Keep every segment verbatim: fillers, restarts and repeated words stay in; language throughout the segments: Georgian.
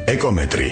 ეკომეტრი.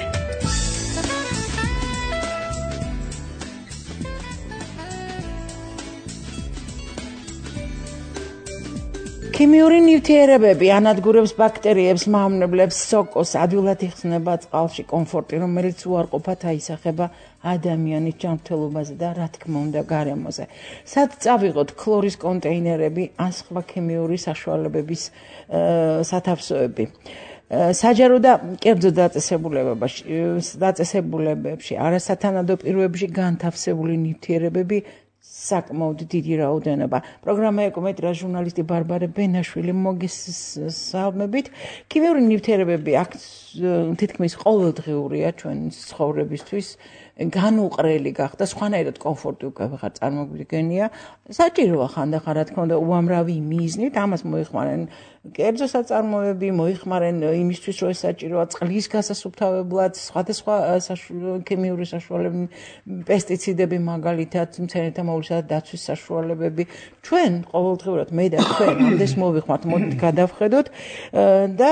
ქიმიური ნივთიერებები ანადგურებს ბაქტერიებს, მავნებლებს, სოკოს, ადვილად იხსნება წყალში კომფორტი, რომელიც უარყოფათ აისახება ადამიანის ჯანმრთელობაზე და რა თქმა უნდა გარემოზე. სად წავიღოთ ქლორის კონტეინერები ან სხვა ქიმიური საშუალებების სათავსოები. საჯარო და კერძო დაწესებულებებში, დაწესებულებებში, არასათანადო პირობებში განთავსებული ნივთიერებები საკმაოდ დიდი რაოდენობა. პროგრამა ეკომეტრა ჟურნალისტი ბარბარე ბენაშვილი მოგესალმებით. ქიმიური ნივთიერებები აქ თითქმის ყოველდღიურია ჩვენ ცხოვრებისთვის. განუყრელი გახდა, სხვანაირად კომფორტი უკვე ვეღარ წარმოგვიდგენია. საჭიროა ხანდახან რა თქმა უნდა უამრავი მიზნით, ამას მოიხმარენ კერძო საწარმოები, მოიხმარენ იმისთვის, რომ ეს საჭიროა წყლის გასასუფთავებლად, სხვადასხვა ქიმიური საშუალებები, პესტიციდები მაგალითად, მცენარეთა მოვლისა და დაცვის საშუალებები. ჩვენ ყოველდღიურად მე და თქვენ ამდენს მოვიხმართ, მოდით გადავხედოთ და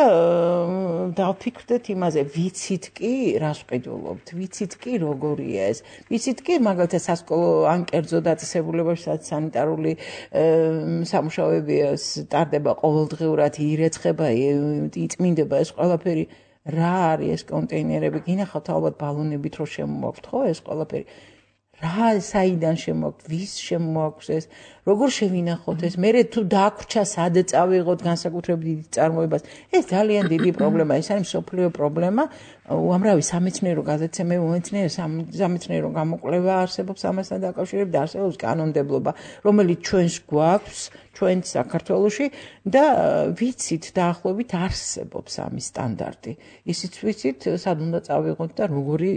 დავფიქრდეთ იმაზე, ვიცით კი რას ვყიდულობთ, ვიცით კი როგორია ეს. ვიცით კი მაგალითად სასკოლო ან კერძო დაწესებულებაში სანიტარული სამუშაოები ტარდება ყოველდღიურად, ირეცხება, იწმინდება ეს ყველაფერი. რა არის ეს კონტეინერები? გინახავთ ალბათ ბალონებით რო შემოაქვთ, ხო ეს ყველაფერი? რა საიდან შემოაქვთ, ვის შემოაქვს ეს? როგორ შევინახოთ ეს? მერე თუ დაგვჭა სად წავიღოთ განსაკუთრებით დიდ წარმოებას? ეს ძალიან დიდი პრობლემაა, ეს არის მსოფლიო პრობლემა. უამრავი სამეცნიერო გაზეთები, სამეცნიერო გამოკვლევა არსებობს ამასთან დაკავშირებით და არსებობს კანონმდებლობა, რომელიც ჩვენს გვაქვს, ჩვენ საქართველოში და ვიცით დაახლოებით არსებობს ამის სტანდარტი. ისიც ვიცით, სად უნდა წავიღოთ და როგორი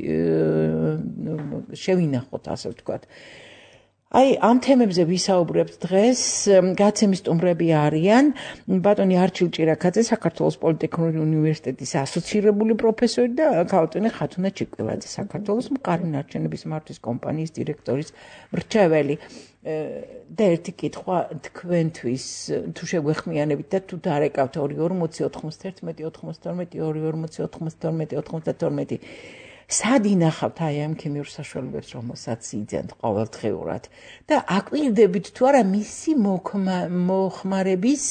შევინახოთ, ასე ვთქვათ. აი, ამ თემებზე ვისაუბრებთ დღეს. გაცემის სტუმრები არიან ბატონი არჩილ ჭირაქაძე, საქართველოს პოლიტექნიკური უნივერსიტეტის ასოცირებული პროფესორი და ქალბატონი ხათუნა ჩიკვილაძე, საქართველოს მყარი ნარჩენების მართვის კომპანიის დირექტორის მრჩეველი. და ერთი კითხვა თქვენთვის, თუ შეგვეხმიანებით და თუ დარეკავთ ორი ორმოცი ოთხმოცდაერთმეტი ოთხმოცდათორმეტი ორი ორმოცი ოთხმოცდათორმეტი ოცდათორმეტი სად ინახავთ აი ამ ქიმიურ საშუალებებს, რომელსაც იძენთ ყოველდღიურად და აკვირდებით თუ არა მისი მოხმარების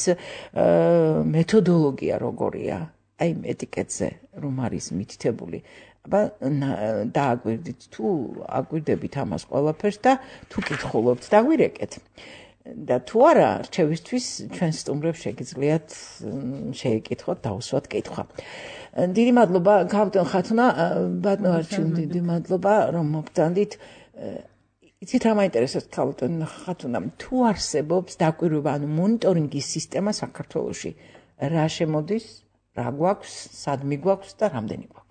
მეთოდოლოგია როგორია? აი ეტიკეტზე რომ არის მითითებული. აბა დააკვირდით თუ აკვირდებით ამას ყველაფერს და თუ კითხულობთ, დაგვირეკეთ. და თუ არა, რჩევისთვის ჩვენ სტუმრებს შეგიძლიათ შეეკითხოთ, დაუსვათ კითხვა. დიდი მადლობა ქალბატონ ხათუნა, ბატონო არჩილ, დიდი მადლობა რომ მოგწანდით. იცით რა მაინტერესებს ქალბატონ ხათუნა, თუ არსებობს დაკვირვება, ანუ მონიტორინგის სისტემა საქართველოში, რა შემოდის, რა გვაქვს, სად მიგვაქვს და რამდენი გვაქვს?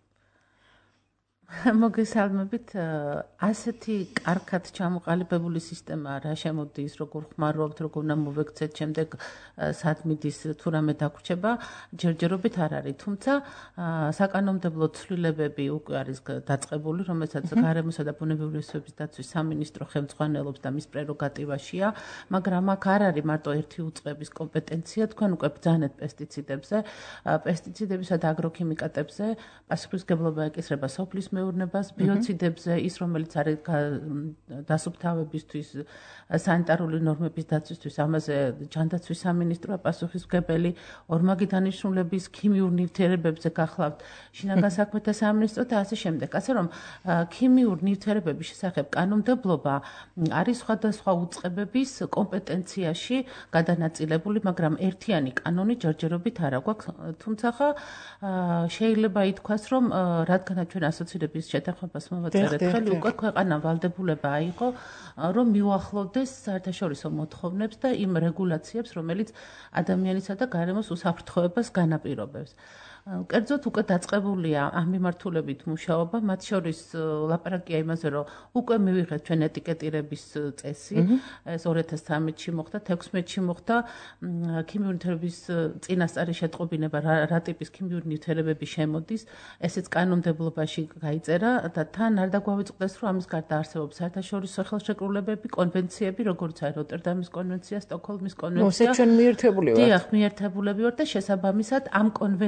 მოგესალმებით, ასეთი კარგად ჩამოყალიბებული სისტემა რა შემოდის, როგორ ხმარობთ, როგორ უნდა მოვექცეთ, შემდეგ სად მიდის, თუ რამე დაგვრჩება, ჯერჯერობით არ არის. თუმცა საკანონმდებლო ცვლილებები უკვე არის დაწყებული, რომელსაც გარემოსა და ბუნებრივი რესურსების დაცვის სამინისტრო ხელმძღვანელობს და მის პრეროგატივაშია, მაგრამ აქ არ არის მარტო ერთი უწყების კომპეტენცია, თქვენ უკვე ბრძანეთ პესტიციდებზე, პესტიციდებისა და აგროქიმიკატებზე, პასუხისმგებლობა ეკისრება სოფლის მეურნებას, ბიოციდებზე, ის რომელიც არის დასუფთავებისთვის, სანიტარული ნორმების დაცვისთვის, ამაზე ჯანდაცვის სამინისტროა პასუხისმგებელი, ორმაგი დანიშნულების ქიმიურ ნივთიერებებზე გახლავთ შინაგან საქმეთა სამინისტრო და ასე შემდეგ. ასე რომ ქიმიურ ნივთიერებების შესახებ კანონმდებლობა არის სხვადასხვა უწყებების კომპეტენციაში გადანაწილებული, მაგრამ ერთიანი კანონი ჯერჯერობით არ აქვს. თუმცა შეიძლება ითქვას, რომ რადგანაც ჩვენ ასოცირების შეთანხმებას მოვაწერეთ ხელი, უკვე ქვეყანა ვალდებულება აიღო, რომ მიუახლოვდეს საერთაშორისო მოთხოვნებს და იმ რეგულაციებს, რომელიც ადამიანისა და გარემოს უსაფრთხოებას განაპირობებს. კერძოდ უკვე დაწყებულია ამ მიმართულებით მუშაობა, მათ შორის ლაპარაკია იმაზე, რომ უკვე მივიღეთ ჩვენ ეტიკეტირების წესი, ეს ორი ათას ცხრამეტში მოხდა, თექვსმეტში მოხდა ქიმიური ნივთიერების წინასწარი შეტყობინება, რა ტიპის ქიმიური ნივთიერებები შემოდის, ესეც კანონმდებლობაში გაიწერა და თან არ დაგვავიწყდეს, რომ ამის გარდა არსებობს საერთაშორისო ხელშეკრულებები, კონვენციები, როგორც არის როტერდამის კონვენცია, სტოკჰოლმის კონვენცია. ნუ ჩვენ მიერთებული ვართ. დიახ, მიერთებულები ვართ და შესაბამისად ამ კონვენციების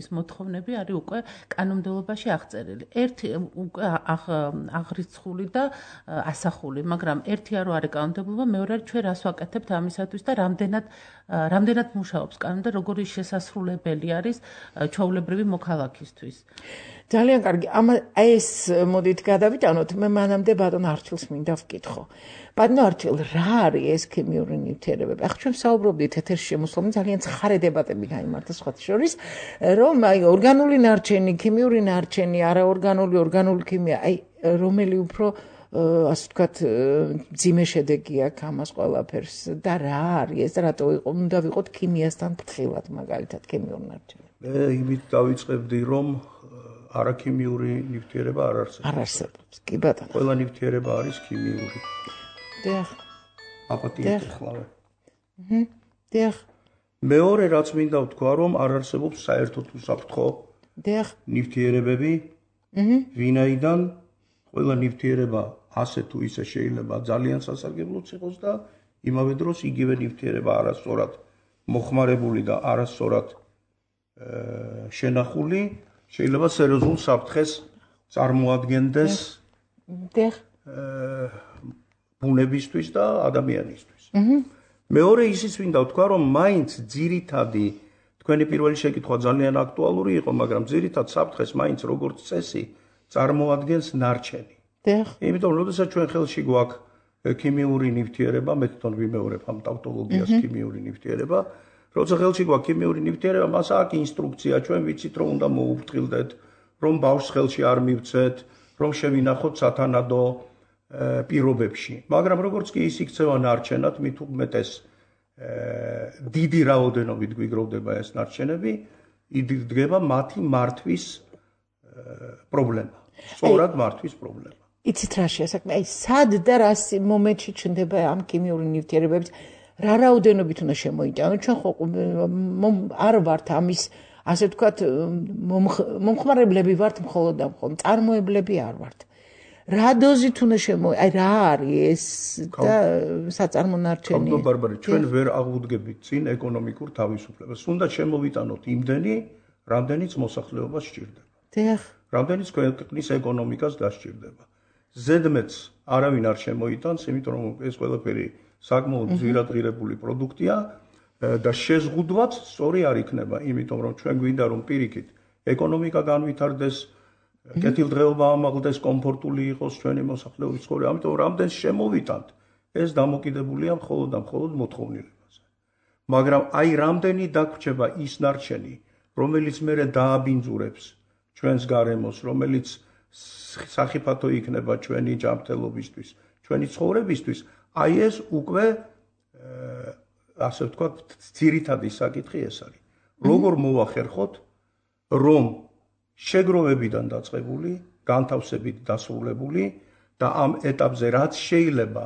ეს მოთხოვნები არის უკვე კანონმდებლობაში აღწერილი. ერთი უკვე აღრიცხული და ასახული, მაგრამ ერთი არ არის კანონმდებლობა, მეორე არის ჩვენ რას ვაკეთებთ ამისათვის და რამდენად რამდენად მუშაობს კანონი და როგორი შესასრულებელი არის ჩვეულებრივი მოქალაქისთვის. ძალიან კარგი. ამ ეს მოდით გადავიტანოთ, მე მანამდე ბატონ არჩილს მინდა ვკითხო. ბატონ არჩილ, რა არის ეს ქიმიური ნივთიერებები? ახლა ჩვენ საუბრობდით ეთერში შემოსვლამდე ძალიან ცხარე დებატები გაიმართა სხვათა შორის, რომ აი ორგანული ნარჩენი, ქიმიური ნარჩენი, არაორგანული, ორგანული ქიმია, აი რომელი უფრო ასე ვთქვათ, ძიმე შედეგი აქვს ამას ყველაფერს და რა არის ეს, რატო იყო უნდა ვიყოთ ქიმიასთან ფრთხილად მაგალითად ქიმიურ ნარჩენებში? მე იმით დავიწყებდი, რომ არაქიმიური ნივთიერება არ არსებობს. არ არსებობს, კი ბატონო. ყველა ნივთიერება არის ქიმიური. დიახ. აპატიეთ ხლავე. აჰა. დიახ. მეორე რაც მინდა ვთქვა, რომ არ არსებობს საერთოდ უსაფრთხო დიახ. ნივთიერებები. აჰა. ვინაიდან ყველა ნივთიერება ასე თუ ისე შეიძლება ძალიან სასარგებლოც იყოს და იმავე დროს იგივე ნივთიერება არასწორად მოხმარებული და არასწორად შენახული შეიძლება სერიოზულ საფრთხეს წარმოადგენდეს ბუნებისთვის და ადამიანისთვის. მეორე ისიც მინდა ვთქვა, რომ მაინც ძირითადი თქვენი პირველი შეკითხვა ძალიან აქტუალური იყო, მაგრამ ძირითად საფრთხეს მაინც როგორც წესი წარმოადგენს ნარჩენი. იმიტომ რომ როდესაც ჩვენ ხელში გვაქვს ქიმიური ნივთიერება, მე თვითონ ვიმეორებ ამ ტავტოლოგიას ქიმიური ნივთიერება, როცა ხელში გვაქვს ქიმიური ნივთიერება, მას აქვს ინსტრუქცია, ჩვენ ვიცით რომ უნდა მოუფრთხილდეთ, რომ ბავშვს ხელში არ მივცეთ, რომ შევინახოთ სათანადო პირობებში. მაგრამ როგორც კი ის იქცევა ნარჩენად, მით უმეტეს დიდი რაოდენობით გვიგროვდება ეს ნარჩენები, იდგება მათი მართვის პრობლემა. სწორად მართვის პრობლემა. იცით რა შეასაქმე? აი სად და რა მომენტში ჩნდება ამ ქიმიური ნივთიერებების რა რაოდენობით უნდა შემოიტანოთ? ჩვენ ხო არ ვართ ამის ასე ვთქვათ მომხმარებლები ვართ მხოლოდ და მხოლოდ წარმოებლები არ ვართ. რა დოზით უნდა შემო აი რა არის ეს და საწარმო ნარჩენი? კავდო ბარბარე, ჩვენ ვერ აღვდგებით წინ ეკონომიკურ თავისუფლებას. უნდა შემოვიტანოთ იმდენი, რამდენიც მოსახლეობას სჭირდება. დიახ. რამდენიც ქვეყნის ეკონომიკას დასჭირდება. ზედმეტს არავინ არ შემოიტანს, იმიტომ რომ ეს ყველაფერი საკმაოდ ძვირადღირებული პროდუქტია და შეზღუდვაც სწორი არ იქნება, იმიტომ რომ ჩვენ გვინდა რომ პირიქით ეკონომიკა განვითარდეს, კეთილდღეობა ამაღლდეს, კომფორტული იყოს ჩვენი მოსახლეობის ცხოვრება, ამიტომ რამდენს შემოვიტანთ, ეს დამოკიდებულია მხოლოდ და მხოლოდ მოთხოვნილებაზე. მაგრამ აი რამდენი დაგვრჩება ის ნარჩენი, რომელიც მერე დააბინძურებს ჩვენს გარემოს, რომელიც სახიფათო იქნება ჩვენი ჯანმრთელობისთვის, ჩვენი ცხოვრებისთვის, აი ეს უკვე ასე ვთქვათ, ძირითადი საკითხი ეს არის. როგორ მოვახერხოთ, რომ შეგროვებიდან დაწყებული, განთავსებით დასრულებული და ამ ეტაპზე რაც შეიძლება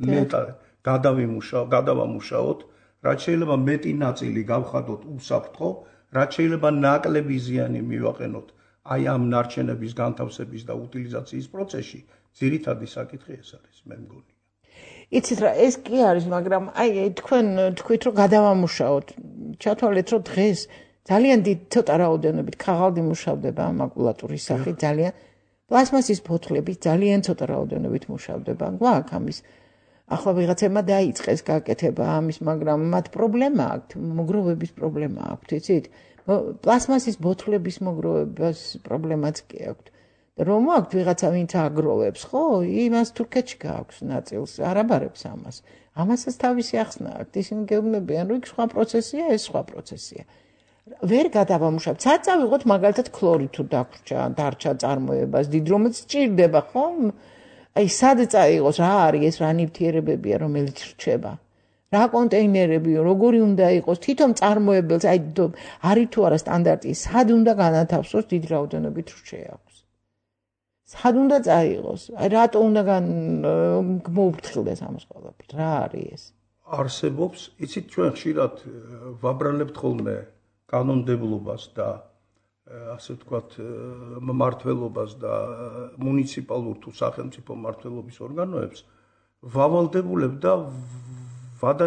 გადავამუშაოთ, რაც შეიძლება მეტი ნაწილი გავხადოთ უსაფრთხო, რაც შეიძლება ნაკლები ზიანი მივაყენოთ აი ამ ნარჩენების განთავსების და უტილიზაციის პროცესში, ძირითადი საკითხი ეს არის, მე მგონი. იცით რა, ეს კი არის, მაგრამ აი თქვენ თქვით რომ გადავამუშაოთ. ჩათვალეთ რომ დღეს ძალიან დიდ ცოტა რაოდენობით ქაღალდი მუშავდება მაკულატურის სახით, ძალიან პლასმასის ბოთლები ძალიან ცოტა რაოდენობით მუშავდება. გვაქვს ამის ახლა ვიღაცებმა დაიწყეს გაკეთება ამის, მაგრამ მათ პრობლემა აქვთ, მოგროვების პრობლემა აქვთ, იცით? პლასმასის ბოთლების მოგროვებას პრობლემაც კი აქვთ. რომ აქვთ ვიღაცა ვინც აგროვებს, ხო? იმას თურქეთში გააქვს ნაწილს, არაბარებს ამას. ამასაც თავისი ახსნა აქვთ. ისინი გეუბნებიან, რომ იქ სხვა პროცესია, ეს სხვა პროცესია. ვერ გადავამუშავებთ. სად წავიღოთ მაგალითად ქლორი თუ დაგვრჩა, დარჩა წარმოებას, დიდ რომელიც სჭირდება, ხო? აი სად წაიღოს, რა არის ეს რა ნივთიერებებია, რომელიც რჩება? რა კონტეინერები, როგორი უნდა იყოს, თვითონ წარმოებელს, აი არის თუ არა სტანდარტი, სად უნდა განათავსოს დიდ რაოდენობით რჩეავს. სად უნდა წაიღოს? აი რატო უნდა მოუფრთხილდეს ამას ყველაფერს? რა არის ეს? არსებობს, იცით ჩვენ ხშირად ვაბრალებთ ხოლმე კანონმდებლობას და ასე ვთქვათ მმართველობას და მუნიციპალურ თუ სახელმწიფო მმართველობის ორგანოებს ვავალდებულებთ და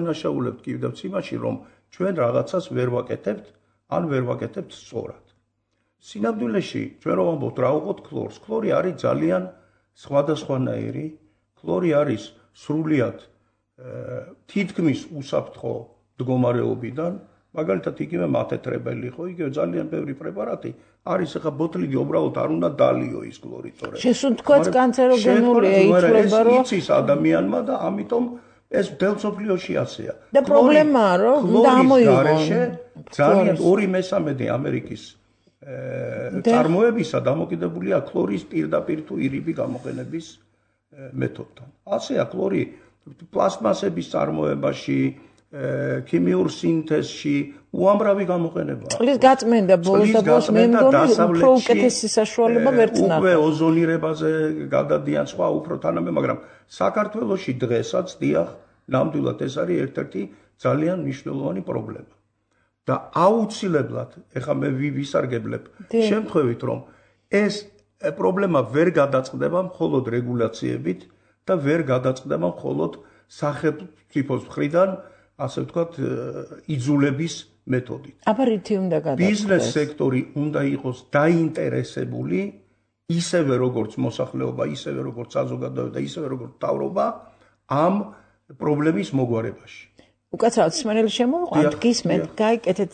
ვადანაშაულებთ კიდევ იმაში, რომ ჩვენ რაღაცას ვერ ვაკეთებთ, ან ვერ ვაკეთებთ სწორად. სინამდვილეში ჩვენ რომ ვამბობთ რა უყოთ ქლორს, ქლორი არის ძალიან სხვადასხვანაირი, ქლორი არის სრულიად თითქმის უსაფრთხო მდგომარეობიდან, მაგალითად იგივე მათეთრებელი ხო, იგივე ძალიან ბევრი პრეპარატი არის, ახლა ბოთლი უბრალოდ არ უნდა დალიო ის ქლორი, თორე შესუნთქვაც კანცეროგენულია, ითვლება რომ იცის ადამიანმა და ამიტომ ეს მთელ მსოფლიოში ასეა. და პრობლემაა რომ უნდა ამოიღონ ძალიან ორი მესამედი ამერიკის წარმოებისა დამოკიდებულია ქლორის პირდაპირ თუ ირიბი გამოყენების მეთოდთან. ასეა ქლორი პლასტმასების წარმოებაში, ქიმიურ სინთეზში უამრავი გამოყენებაა. წყლის გაწმენდა ბოლოს და ბოლოს მე მგონი უფრო უკეთესი საშუალება ვერ წნახა. უკვე ოზონირებაზე გადადიან სხვა უფრო თანამე, მაგრამ საქართველოში დღესაც დიახ, ნამდვილად ეს არის ერთ-ერთი ძალიან მნიშვნელოვანი პრობლემა. და აუცილებლად, ეხლა მე ვისარგებლებ შემთხვევით, რომ ეს პრობლემა ვერ გადაწყდება მხოლოდ რეგულაციებით და ვერ გადაწყდება მხოლოდ სახელმწიფოს მხრიდან, ასე ვთქვათ, იძულების მეთოდით. აბა რითი უნდა გადაწყდეს? ბიზნეს სექტორი უნდა იყოს დაინტერესებული ისევე როგორც მოსახლეობა, ისევე როგორც საზოგადოება და ისევე როგორც მთავრობა ამ პრობლემის მოგვარებაში. უკაცრავად სმენელი შემოვყვანთ, გისმენთ, გაიკეთეთ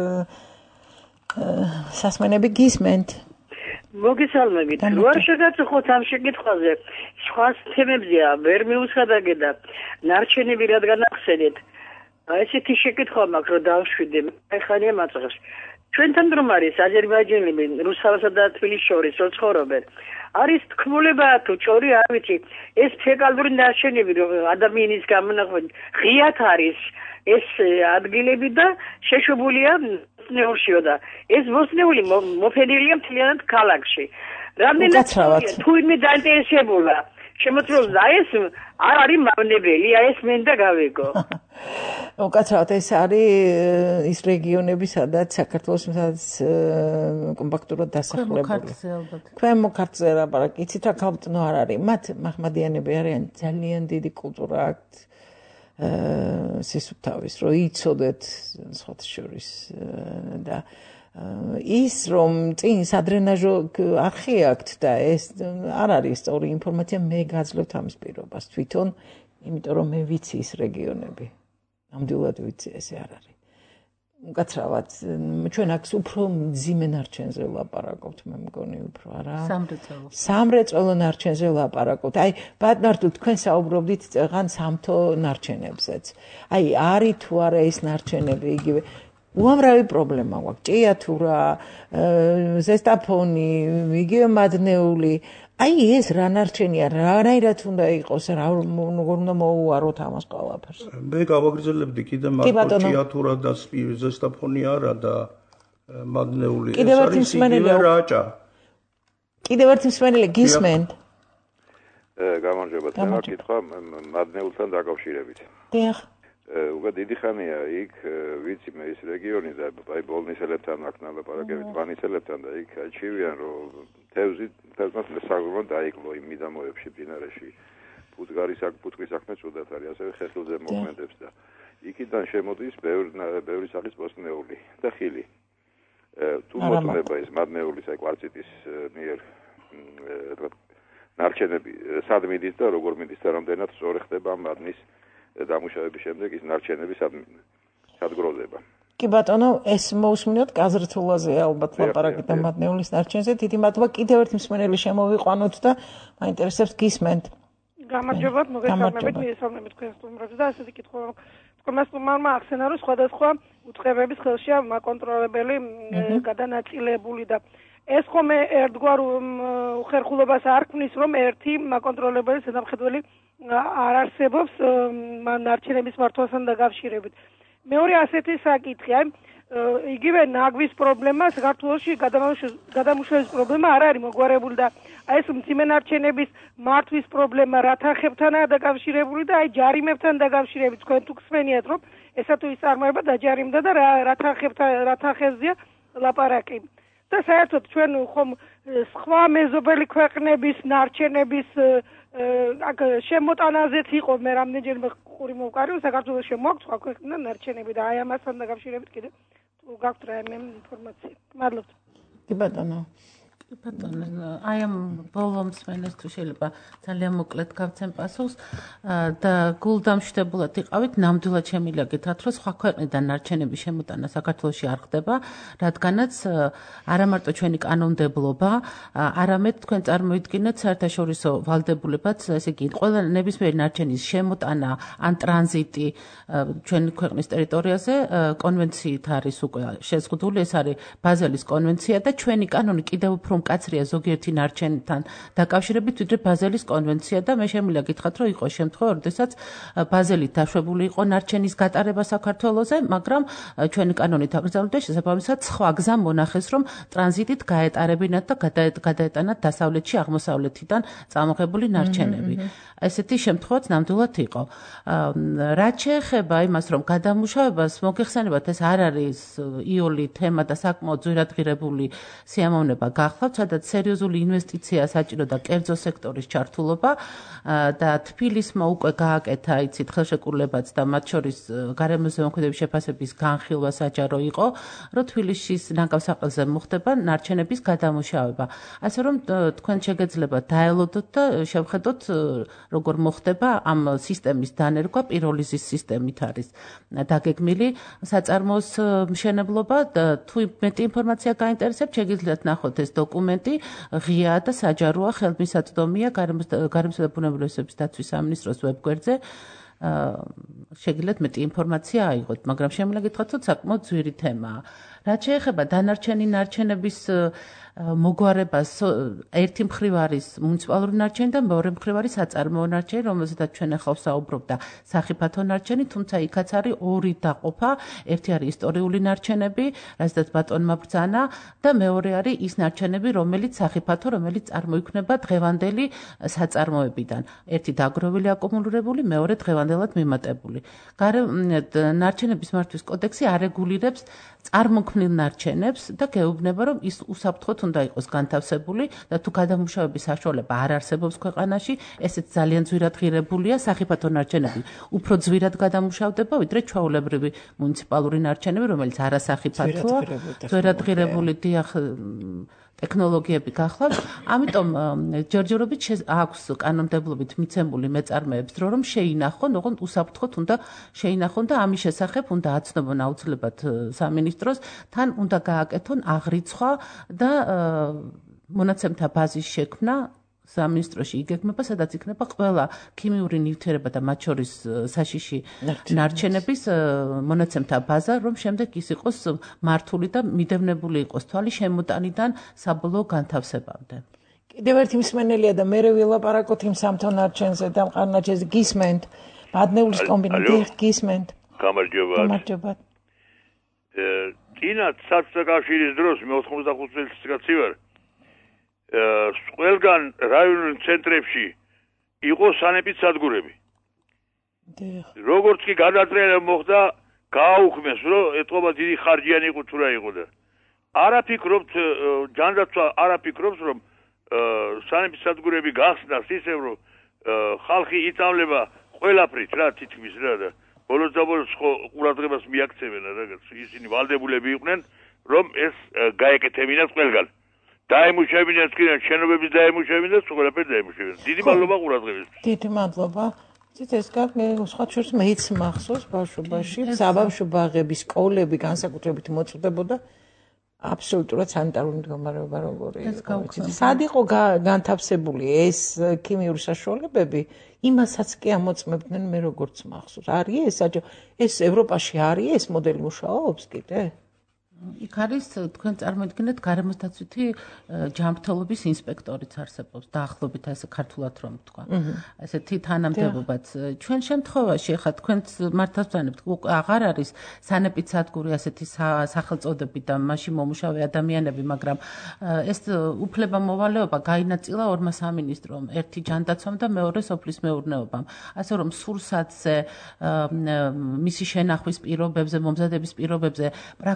სასმენები გისმენთ. მოგესალმებით. როარ შეგაწუხოთ ამ შეკითხვაზე. სხვა თემებზეა, ვერ მიუცხადაგე და ნარჩენები რადგან ახსენეთ. ესეთი შეკითხვა მაქვს, რომ დავშვიდე. ახალია მაწღებს. ჩვენთან რომ არის აზერბაიჯანელები რუსთავსა და თბილისს შორის რო ცხოვრობენ. არის თქმულება თუ ჭორი არ ვიცი, ეს ფეკალური ნარჩენები რომ ადამიანის გამონახვით ღიათ არის ეს ადგილები და შეშვებულია მოსნეულშიო და ეს მოსნეული მოფენილია მთლიანად ქალაქში. რამდენად თუ ვინმე დაინტერესებულა შემოწმოს და ეს არ არის მავნებელი, ეს მინდა გავიგო. უკაცრავად ეს არის ის რეგიონები, სადაც საქართველოს სადაც კომპაქტურად დასახლებული. ქვემო ქართლზე ლაპარაკი, იცით რა ქალბატონო არ არის. მათ მაჰმადიანები არიან, ძალიან დიდი კულტურა აქვთ სისუფთავის, რომ იცოდეთ სხვათა შორის და ის რომ წინ სადრენაჟო არხი აქვთ და ეს არ არის სწორი ინფორმაცია, მე გაძლევთ ამის პირობას თვითონ, იმიტომ რომ მე ვიცი ის რეგიონები. ნამდვილად ვიცი ესე არ არის. უკაცრავად ჩვენ აქ უფრო მძიმე ნარჩენზე ვლაპარაკობთ, მე მგონი უფრო არა. სამრეწველო. სამრეწველო ნარჩენზე ვლაპარაკობთ. აი, ბატონო, თქვენ საუბრობდით წეღან სამთო ნარჩენებზეც. აი, არის თუ არა ეს ნარჩენები იგივე უამრავი პრობლემა გვაქვს. ჭიათურა, ზესტაფონი, იგივე მადნეული. აი ეს რა ნარჩენია, რანაირად უნდა იყოს, რა როგორ უნდა მოუაროთ ამას ყველაფერს. მე გავაგრძელებდი კიდე მარტო ჭიათურა და ზესტაფონი არა და მადნეული ეს არის იგივე რაჭა. კიდევ ერთი მსმენელი გისმენთ. გამარჯობა, თემა კითხვა მადნეულთან დაკავშირებით. დიახ. უკვე დიდი ხანია იქ ვიცი მე ის რეგიონი და აი ბოლნისელებთან აქ ნალაპარაკებით ვანისელებთან და იქ აჩივიან რომ თევზი თევზმას მესაგრობა დაიკლო იმ მიდამოებში ბინარეში ფუტკარის აქ ფუტკრის საქმე ცუდად არის ასევე ხეხილზე მოქმედებს და იქიდან შემოდის ბევრი ბევრი სახის მოსნეული და ხილი თუ მოწმება ის მადნეულის აი კვარციტის მიერ ნარჩენები სად მიდის და როგორ მიდის და რამდენად სწორი ხდება მადნის დამუშავების შემდეგ ის ნარჩენები სადგროვდება. კი ბატონო, ეს მოусმინოთ გაზრთულაზეა ალბათ ლაპარაკი და მადნეულის ნარჩენზე. დიდი მადლობა, კიდევ ერთი მსმენელი შემოვიყვანოთ და მაინტერესებს გისმენთ. გამარჯობა, მოგესალმებით, მიესალმებით თქვენ სტუმრებს და ასეთი კითხვა თქვენმა სტუმარმა ახსენა რომ სხვადასხვა უწყებების ხელშია მაკონტროლებელი გადანაწილებული და ეს ხომ ერთგვარ უხერხულობას არ ქმნის რომ ერთი მაკონტროლებელი ზედამხედველი არ არსებობს ნარჩენების მართვასთან დაკავშირებით. მეორე ასეთი საკითხი, აი იგივე ნაგვის პრობლემა საქართველოში გადამუშავების პრობლემა არ არის მოგვარებული და აი ეს მძიმე ნარჩენების მართვის პრობლემა რათახებთანაა დაკავშირებული და აი ჯარიმებთან დაკავშირებით თქვენ თუ გსმენიათ რომ ესა თუ ის წარმოება დაჯარიმდა და რათახებთან რათახებზეა ლაპარაკი. და საერთოდ ჩვენ ხომ სხვა მეზობელი ქვეყნების ნარჩენების აქ შემოტანაზეც იყო მე რამდენჯერმე ხური მოვყარი რომ საქართველოს შემოაქვს სხვა ქვეყნიდან ნარჩენები და აი ამასთან დაკავშირებით კიდე თუ გაქვთ რაიმე ინფორმაცია. მადლობთ. კი ბატონო. ბატონო, აი ამ ბოლომს მენეს თუ შეიძლება ძალიან მოკლედ გავცემ პასუხს და გულდამშდებულად იყავით, ნამდვილად შემიძლია გითხრათ, რომ სხვა ქვეყნიდან ნარჩენების შემოტანა საქართველოში არ ხდება, რადგანაც არა მარტო ჩვენი კანონმდებლობა, არამედ თქვენ წარმოიდგინეთ საერთაშორისო ვალდებულებაც, ესე იგი, ყველა ნებისმიერი ნარჩენის შემოტანა ან ტრანზიტი ჩვენი ქვეყნის ტერიტორიაზე კონვენციით არის უკვე შეზღუდული, ეს არის ბაზელის კონვენცია და ჩვენი კანონი კიდევ უფრო მკაცრია ზოგიერთი ნარჩენთან დაკავშირებით, ვიდრე ბაზელის კონვენცია და მე შემიძლია გითხრათ, რომ იყო შემთხვევა, როდესაც ბაზელით დაშვებული იყო ნარჩენის გატარება საქართველოზე, მაგრამ ჩვენი კანონით აკრძალული შესაბამისად სხვა გზა მონახეს, რომ ტრანზიტით გაეტარებინათ და გადაეტანათ დასავლეთში აღმოსავლეთიდან წამოღებული ნარჩენები. ესეთი შემთხვევაც ნამდვილად იყო. რაც შეეხება იმას, რომ გადამუშავებას მოგეხსენებათ, ეს არ არის იოლი თემა და საკმაოდ ძვირადღირებული სიამოვნება გახლავთ, სადაც სერიოზული ინვესტიცია საჭირო და კერძო სექტორის ჩართულობა და თბილისმა უკვე გააკეთა, იცით, ხელშეკრულებაც და მათ შორის გარემოს ზემოქმედების შეფასების განხილვა საჯარო იყო, რომ თბილისის ნაკავსაყელზე მოხდება ნარჩენების გადამუშავება. ასე რომ თქვენ შეგეძლებათ დაელოდოთ და შევხედოთ როგორ მოხდება ამ სისტემის დანერგვა, პიროლიზის სისტემით არის დაგეგმილი საწარმოოს მშენებლობა და თუ მეტი ინფორმაცია გაინტერესებთ, შეგიძლიათ ნახოთ ეს დოკუმენტი, ღიაა და საჯაროა, ხელმისაწვდომია გარემოსა და ბუნებრივი დაცვის სამინისტროს ვებგვერდზე. შეგიძლიათ მეტი ინფორმაცია აიღოთ, მაგრამ შემიძლია გითხრათ, რომ საკმაოდ ძვირი თემაა. რაც შეეხება დანარჩენი ნარჩენების მოგვარებას, ერთი მხრივ არის მუნიციპალური ნარჩენი და მეორე მხრივ არის საწარმოო ნარჩენი, რომელზედაც ჩვენ ახლა ვსაუბრობ და სახიფათო ნარჩენი, თუმცა იქაც არის ორი დაყოფა, ერთი არის ისტორიული ნარჩენები, რაზედაც ბატონმა ბრძანა და მეორე არის ის ნარჩენები, რომელიც სახიფათო, რომელიც წარმოიქმნება დღევანდელი საწარმოებიდან. ერთი დაგროვილი აკუმულირებული, მეორე დღევანდელად მიმატებული. ნარჩენების მართვის კოდექსი არეგულირებს წარმოქმნილ ნარჩენებს და გეუბნება, რომ ის უსაფრთხოდ უნდა იყოს განთავსებული და თუ გადამუშავების საშუალება არ არსებობს ქვეყანაში, ესეც ძალიან ძვირადღირებულია, სახიფათო ნარჩენები უფრო ძვირად გადამუშავდება, ვიდრე ჩვეულებრივი მუნიციპალური ნარჩენები, რომელიც არასახიფათოა, ძვირადღირებული დიახ ტექნოლოგიები გახლავთ, ამიტომ ჯერჯერობით აქვს კანონმდებლობით მიცემული მეწარმეებს დრო, რომ შეინახონ, ოღონდ უსაფრთხოდ უნდა შეინახონ და ამის შესახებ უნდა აცნობონ აუცილებლად სამინისტროს, თან უნდა გააკეთონ აღრიცხვა და მონაცემთა ბაზის შექმნა სამინისტროში იგეგმება, სადაც იქნება ყველა ქიმიური ნივთიერება და მათ შორის საშიში ნარჩენების მონაცემთა ბაზა, რომ შემდეგ ის იყოს მართული და მიდევნებული იყოს თვალი შემოტანიდან საბოლოო განთავსებამდე. კიდევ ერთი მსმენელია და მე ვილაპარაკოთ იმ სამთო ნარჩენზე და მყარნაჩენზე გისმენთ, ბადნეულის კომბინატი გისმენთ. გამარჯობა. გამარჯობა. წინა საბჭოთა კავშირის დროს მე ოთხმოცდახუთი წელს კაცი ვარ. ყველგან რაიონულ ცენტრებში იყო სანეპით სადგურები. როგორც კი გადატრიალება მოხდა, გააუქმეს, რომ ეთყობა დიდი ხარჯიანი იყო თუ რა იყო და არაფიქრობთ, ჯანდაცვა არაფიქრობს, რომ სანეპით სადგურები გახსნას ისევ, რომ ხალხი იწამლება ყველაფრით რა თითქმის რა და ბოლოს და ბოლოს ყურადღებას მიაქცევენ რაღაც ისინი ვალდებულები იყვნენ, რომ ეს გაეკეთებინათ ყველგან. დაემუშავებინათ კიდევ შენობების დაემუშავებინათ, ყველაფერი დაემუშავებინათ. დიდი მადლობა ყურადღებისთვის. დიდი მადლობა. ცით ეს გაგ სხვა შორის მეც მახსოვს ბავშვობაში, საბავშვო ბაღები, სკოლები განსაკუთრებით მოწვდებოდა აბსოლუტურად სანიტარული მდგომარეობა როგორი იყო. სად იყო განთავსებული ეს ქიმიური საშუალებები, იმასაც კი ამოწმებდნენ მე როგორც მახსოვს. არის ეს ეს ევროპაში არის ეს მოდელი მუშაობს კიდე? იქ არის თქვენ წარმოიდგინეთ გარემოს დაცვითი ჯანმრთელობის ინსპექტორიც არსებობს დაახლოებით ასე ქართულად რომ ვთქვა. ესეთი თანამდებობაც ჩვენ შემთხვევაში ახლა თქვენც მართავს ვთანებთ აღარ არის სანეპით სადგური ასეთი სახელწოდები და მასში მომუშავე ადამიანები, მაგრამ ეს უფლება მოვალეობა გაინაწილა ორმა სამინისტრომ, ერთი ჯანდაცვამ და მეორე სოფლის მეურნეობამ. ასე რომ სურსათზე მისი შენახვის პირობებზე, მომზადების პირობებზე პრაქტიკულად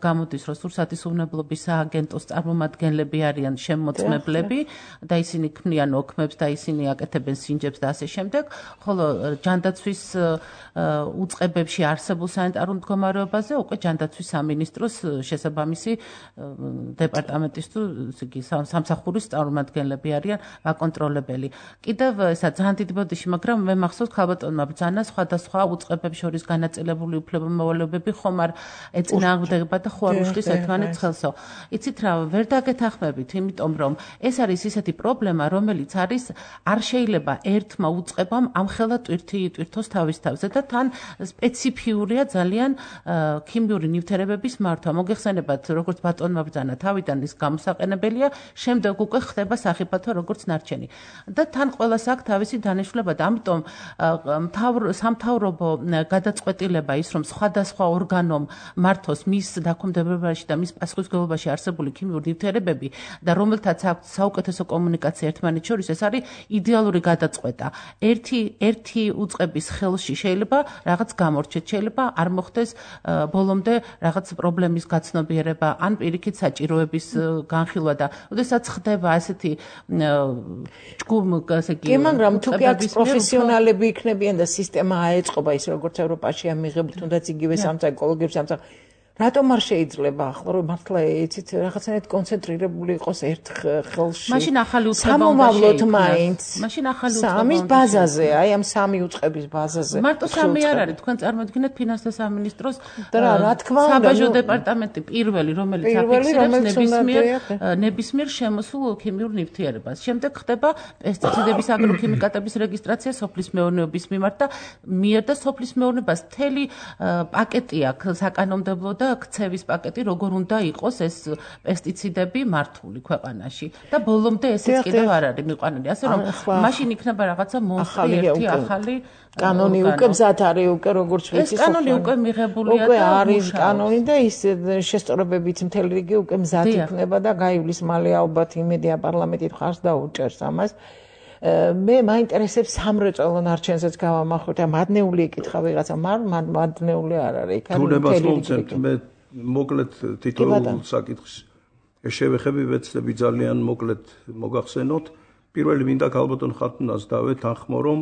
გამოდის, რომ სურსათის უვნებლობის სააგენტოს წარმომადგენლები არიან შემოწმებლები და ისინი ქმნიან ოქმებს და ისინი აკეთებენ სინჯებს და ასე შემდეგ, ხოლო ჯანდაცვის უწყებებში არსებულ სანიტარულ მდგომარეობაზე უკვე ჯანდაცვის სამინისტროს შესაბამისი დეპარტამენტის თუ იგი სამსახურის წარმომადგენლები არიან აკონტროლებელი. კიდევ ესა ძალიან დიდი ბოდიში, მაგრამ მე მახსოვს ქალბატონმა ბრძანა სხვადასხვა უწყებებს შორის განაწილებული უფლებამოვალეობები ხომ არ ეწინააღმდეგება და ხო არ უშლის ერთმანეთს ხელსო. იცით რა, ვერ დაგეთანხმებით, იმიტომ რომ ეს არის ისეთი პრობლემა, რომელიც არის არ შეიძლება ერთმა უწყებამ ამხელა ტვირთი იტვირთოს თავის თავზე და თან სპეციფიურია ძალიან ქიმიური ნივთიერებების მართვა. მოგეხსენებათ, როგორც ბატონმა ბრძანა თავიდან ის გამოსაყენებელია, შემდეგ უკვე ხდება სახიფათო როგორც ნარჩენი. და თან ყველას აქვს თავისი დანიშნულება და ამიტომ სამთავრობო გადაწყვეტილება ის რომ სხვადასხვა ორგანომ მართოს მის დაქვემდებარებაში და მის პასუხისმგებლობაში არსებული ქიმიური ნივთიერებები და რომელთაც აქვს საუკეთესო კომუნიკაცია ერთმანეთს შორის, ეს არის იდეალური გადაწყვეტა. ერთი ერთი უწყების ხელში შეიძლება რაღაც გამორჩეთ, შეიძლება არ მოხდეს ბოლომდე რაღაც პრობლემის გაცნობიერება ან პირიქით საჭიროების განხილვა და ოდესაც ხდება ასეთი ჯგუფ ასე კი მაგრამ თუ კი აქ პროფესიონალები იქნებიან და სისტემა აეწყობა ის როგორც ევროპაშია მიღებული თუნდაც იგივე სამწა ეკოლოგიების სამწა რატომ არ შეიძლება ახლა რომ მართლა იცით რაღაცნაირად კონცენტრირებული იყოს ერთ ხელში მაშინ ახალი უწყება სამომავლოდ მაინც მაშინ ახალი უწყება სამის ბაზაზე აი ამ სამი უწყების ბაზაზე მარტო სამი არ არის თქვენ წარმოიდგინეთ ფინანსთა სამინისტროს და რა თქმა უნდა საბაჟო დეპარტამენტი პირველი რომელიც აფიქსირებს ნებისმიერ ნებისმიერ შემოსულ ქიმიურ ნივთიერებას შემდეგ ხდება პესტიციდების აგროქიმიკატების რეგისტრაცია სოფლის მეურნეობის მიმართ და მიერ და სოფლის მეურნეობას მთელი პაკეტი აქვს საკანონმდებლო და ქცევის პაკეტი როგორ უნდა იყოს ეს პესტიციდები მართული ქვეყანაში და ბოლომდე ესეც კიდევ არ არის მიყვანილი ასე რომ მაშინ იქნება რაღაცა მონსტრი ერთი ახალი კანონი უკვე მზად არის უკვე როგორც ვიცი ეს კანონი უკვე მიღებულია და უკვე არის კანონი და ის შესწორებებით მთელი რიგი უკვე მზად იქნება და გაივლის მალე ალბათ იმედია პარლამენტი ხარს დაუჭერს ამას მე მაინტერესებს სამრეწველო ნარჩენზეც გავამახვილეთ და მადნეული ეკითხა ვიღაცა მაგრამ მადნეული არ არის იქ არის თელი მე მოკლედ თითოეულ საკითხს შევეხები ვეცდები ძალიან მოკლედ მოგახსენოთ პირველი მინდა ქალბატონ ხათუნას დავეთანხმო რომ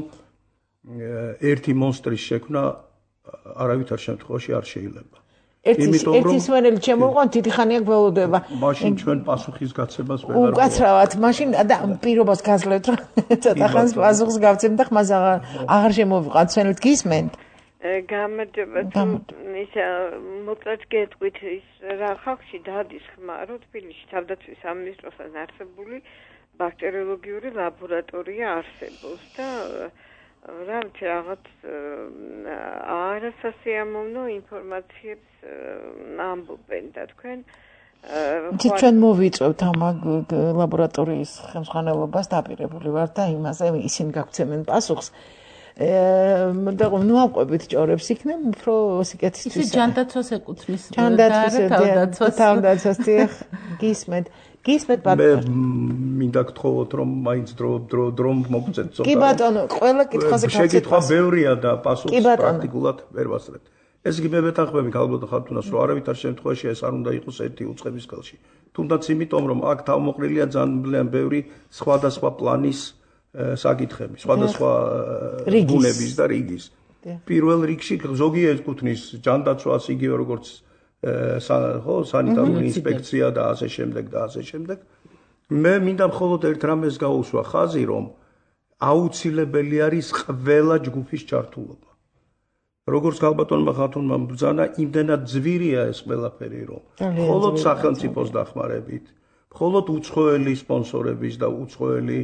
ერთი მონსტრის შექმნა არავითარ შემთხვევაში არ შეიძლება ერთის ერთის ვენელი შემოყვან თითი ხანია გველოდება მაშინ ჩვენ პასუხის გაცემას ვერ ვარ უკაცრავად მაშინ და პირობას გაძლევთ რომ ცოტა ხანს პასუხს გავცემ და ხმას აღარ აღარ შემოვიყვანთ ჩვენით გისმენთ გამარჯობა ის მოკლედ გეტყვით ის რა ხალხში დადის ხმა რომ თბილისში თავდაცვის სამინისტროსთან არსებული ბაქტერიოლოგიური ლაბორატორია არსებობს და რამე რაღაც არასასიამოვნო ინფორმაციებს ამბობენ და თქვენ ჩვენ მოვიწევთ ამ ლაბორატორიის ხელმძღვანელობას დაპირებული ვარ და იმაზე ისინი გაგცემენ პასუხს და ნუ აყვებით ჭორებს იქნებ უფრო სიკეთისთვის ის ჯანდაცვას ეკუთვნის ჯანდაცვას თავდაცვას გისმენთ გისმენთ ბატონო მე მინდა გთხოვოთ რომ მაინც დრო დრო დრო მოგწეთ ზოგადად კი ბატონო ყველა კითხვაზე გაცეთ შეკითხვა ბევრია და პასუხს პრაქტიკულად ვერ ვასწრებთ ეს იგი მე ვეთანხმები ქალბატონ ხათუნას რომ არავითარ შემთხვევაში ეს არ უნდა იყოს ერთი უწყების ხელში თუნდაც იმიტომ რომ აქ თავმოყრილია ძალიან ბევრი სხვადასხვა პლანის საკითხები სხვადასხვა ბუნების და რიგის პირველ რიგში ზოგი ეკუთვნის ჯანდაცვას იგივე როგორც ხო სანიტარული ინსპექცია და ასე შემდეგ და ასე შემდეგ მე მინდა მხოლოდ ერთ რამეს გაუსვა ხაზი რომ აუცილებელი არის ყველა ჯგუფის ჩართულობა როგორც ქალბატონმა ხათუნმა ბრძანა იმდენად ძვირია ეს ყველაფერი რომ მხოლოდ სახელმწიფოს დახმარებით მხოლოდ უცხოელი სპონსორების და უცხოელი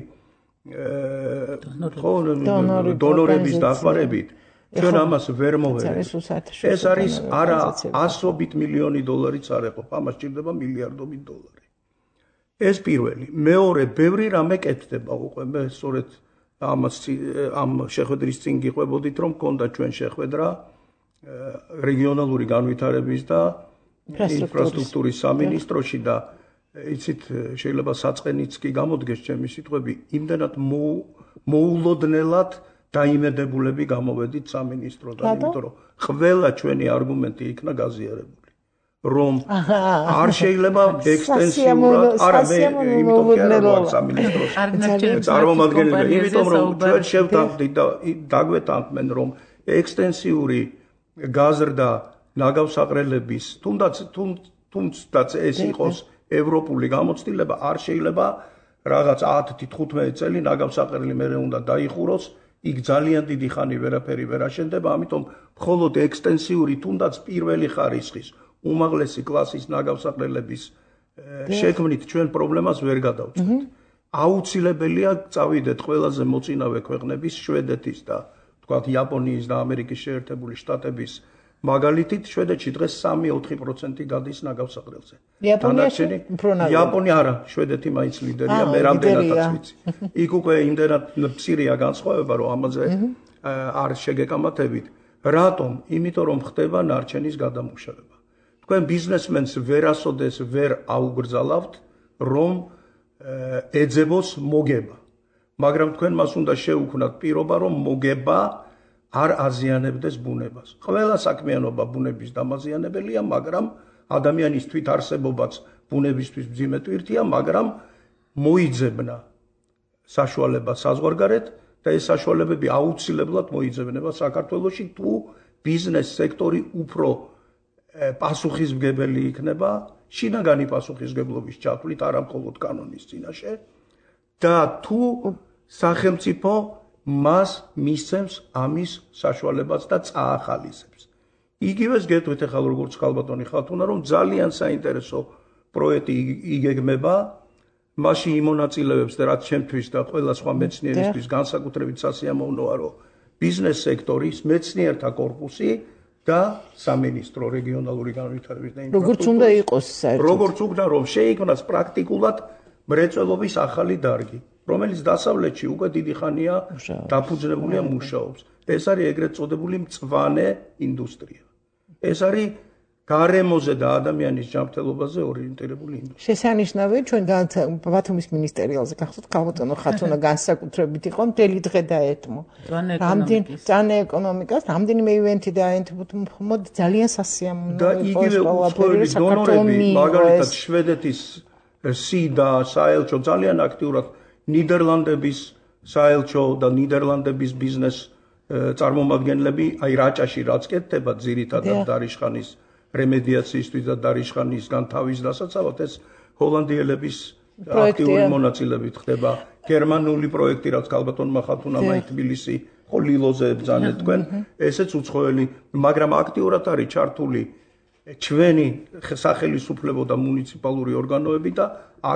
დონორების დახმარებით ჩვენ ამას ვერ მოვერეთ ეს არის არა ასობით მილიონი დოლარიც არ ეყოფ ამას ჭირდება მილიარდობით დოლარი ეს პირველი მეორე ბევრი რამე კეთდება უკვე მე სწორედ ამას ამ შეხვედრის წინ გიყვებოდით რომ გქონდა ჩვენ შეხვედრა რეგიონალური განვითარების და ინფრასტრუქტურის სამინისტროში და იცით შეიძლება საწყენიც კი გამოდგეს ჩემი სიტყვები იმდენად მოულოდნელად დაიმედებულები გამოვედით სამინისტროდან იმიტომ რომ ყველა ჩვენი არგუმენტი იქნა გაზიარებული რომ არ შეიძლება ექსტენსიურად არა მე იმიტომ კი არა რომ სამინისტროს წარმომადგენელი იმიტომ რომ ჩვენ შევთანხმდით და დაგვეთანხმენ რომ ექსტენსიური გაზრდა ნაგავსაყრელების თუნდაც თუნდაც ეს იყოს ევროპული გამოცდილება არ შეიძლება რაღაც ათი თხუთმეტი წელი ნაგავსაყრელი მერე უნდა დაიხუროს იქ ძალიან დიდი ხანი ვერაფერი ვერ აშენდება ამიტომ მხოლოდ ექსტენსიური თუნდაც პირველი ხარისხის უმაღლესი კლასის ნაგავსაყრელების შექმნით ჩვენ პრობლემას ვერ გადავწყვეტ. აუცილებელია წავიდეთ ყველაზე მოწინავე ქვეყნების შვედეთის და თქვათ იაპონიის და ამერიკის შეერთებული შტატების მაგალითით შვედეთში დღეს სამი ოთხი პროცენტი გადის ნაგავსაყრელზე. იაპონიაში იაპონია არა, შვედეთი მაინც ლიდერია, მე რამდენადაც ვიცი. იქ უკვე იმდენად მცირეა განსხვავება, რომ ამაზე არ შეგეკამათებით. რატომ? იმიტომ რომ ხდება ნარჩენის გადამუშავება. თქვენ ბიზნესმენს ვერასოდეს ვერ აუგრძალავთ, რომ ეძებოს მოგება. მაგრამ თქვენ მას უნდა შეუქმნათ პირობა, რომ მოგება არ აზიანებდეს ბუნებას. ყველა საქმიანობა ბუნების დამაზიანებელია, მაგრამ ადამიანის თვითარსებობაც ბუნებისთვის მძიმე ტვირთია, მაგრამ მოიძებნა საშუალება საზღვარგარეთ და ეს საშუალებები აუცილებლად მოიძებნება საქართველოში თუ ბიზნეს სექტორი უფრო პასუხისმგებელი იქნება შინაგანი პასუხისმგებლობის ჩათვლით არა მხოლოდ კანონის წინაშე და თუ სახელმწიფო მას მისცემს ამის საშუალებას და წაახალისებს. იგივეს გეტყვით ახლა როგორც ხალბატონი ხათუნა რომ ძალიან საინტერესო პროექტი იგეგმება მასში იმონაწილეებს და რაც ჩემთვის და ყველა სხვა მეცნიერისთვის განსაკუთრებით სასიამოვნოა რომ ბიზნეს სექტორის მეცნიერთა კორპუსი და სამინისტრო რეგიონალური განვითარების და ინფრასტრუქტურის როგორც უნდა იყოს საერთოდ როგორც უნდა რომ შეიქმნას პრაქტიკულად მრეწველობის ახალი დარგი რომელიც დასავლეთში უკვე დიდი ხანია დაფუძნებულია მუშაობს ეს არის ეგრეთ წოდებული მწვანე ინდუსტრია ეს არის გარემოზე და ადამიანის ჯანმრთელობაზე ორიენტირებული ინდუსტრია შესანიშნავია ჩვენ ბათუმის მინისტერიალზე გახსოვთ ქალბატონო ხათუნა განსაკუთრებით იყო მთელი დღე დაეთმო რამდენი წანა ეკონომიკას რამდენიმე ივენთი დაეთმოთ მხოლოდ ძალიან სასიამოვნო და იგივე უცხოელი დონორები მაგალითად შვედეთის სიდა საელჩო ძალიან აქტიურად ნიდერლანდების საელჩო და ნიდერლანდების ბიზნეს წარმომადგენლები აი რაჭაში რაც კეთდება ძირითადად დარიშხანის რემედიაციისთვის და დარიშხანისგან თავის დასაცავად ეს ჰოლანდიელების აქტიური მონაწილეებით ხდება გერმანული პროექტი რაც ქალბატონმა ხათუნამ აი თბილისი ხო ლილოზე ბრძანეთ თქვენ ესეც უცხოელი მაგრამ აქტიურად არის ჩართული ჩვენი სახელმწიფო და მუნიციპალური ორგანოები და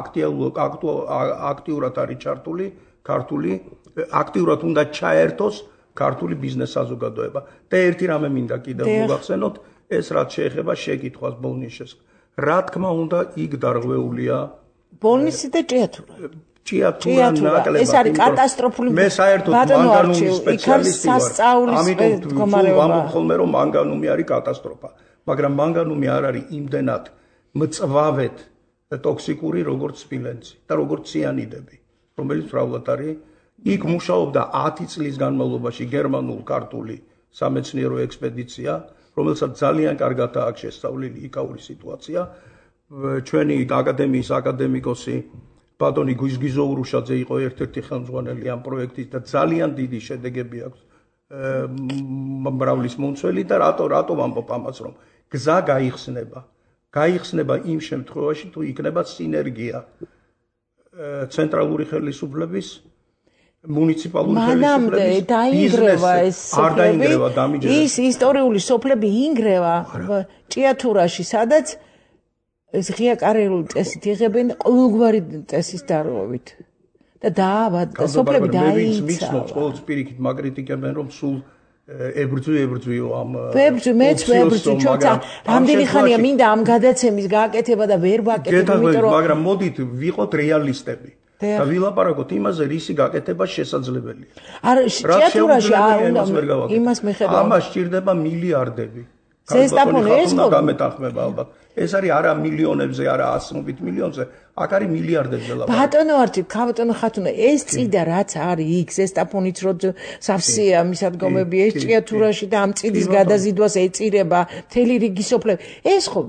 აქტიურად არის ჩართული ქართული აქტიურად უნდა ჩაერთოს ქართული ბიზნეს საზოგადოება და ერთი რამე მინდა კიდევ მოგახსენოთ ეს რაც შეეხება შეკითხვას ბოლნისის რა თქმა უნდა იქ დარღვეულია ბოლნისი და ჭიათურა ჭიათურა ნაკლებად ეს არის კატასტროფული მე საერთოდ მანგანუმის სპეციალისტი ვარ ამიტომ ვამბობ ხოლმე რომ მანგანუმი არის კატასტროფა მაგრამ მანგანუმი არ არის იმდენად მწვავედ ტოქსიკური როგორც სპილენძი და როგორც ციანიდები რომელიც უბრალოდ არის იქ მუშაობდა ათი წლის განმავლობაში გერმანულ-ქართული სამეცნიერო ექსპედიცია რომელსაც ძალიან კარგად აქვს შესწავლილი იქაური სიტუაცია ჩვენი აკადემიის აკადემიკოსი ბატონი გიზგიზო ურუშაძე იყო ერთ-ერთი ხელმძღვანელი ამ პროექტის და ძალიან დიდი შედეგები აქვს მრავლის მომცველი და რატო რატო ვამბობ ამას რომ გზა გაიხსნება გაიხსნება იმ შემთხვევაში თუ იქნება სინერგია ცენტრალური ხელისუფლების მუნიციპალური ხელისუფლების დაინგრევა ეს სოფლები ის ისტორიული სოფლები ინგრევა ჭიათურაში სადაც ეს ღია კარელული წესით იღებენ ყოველგვარი წესის დარღვევით და დააბადა სოფლები დაიცა მიცნობს ყოველ სპირიკით მაგრიტიკებენ რომ სულ ებრძვი ებრძვიო ამ ვებრძვი მეც ვებრძვი ჩვენცა რამდენი ხანია მინდა ამ გადაცემის გააკეთება და ვერ ვაკეთებ იმიტომ რომ მაგრამ მოდით ვიყოთ რეალისტები და ვილაპარაკოთ იმაზე რისი გაკეთება შესაძლებელია არა ჭიათურაში არ უნდა იმას მიხედავ ამას სჭირდება მილიარდები ზესტაფონი ეს ხო გამეთანხმება ალბათ ეს არის არა მილიონებზე არა ასობით მილიონზე აქ არის მილიარდებზე ლაპარაკი ბატონო არჩი ქალბატონო ხათუნა ეს წიდა რაც არის იქ ზესტაფონიც რო სავსეა მისადგომები ეს ჭიათურაში და ამ წიდის გადაზიდვას ეწირება მთელი რიგი სოფლები ეს ხო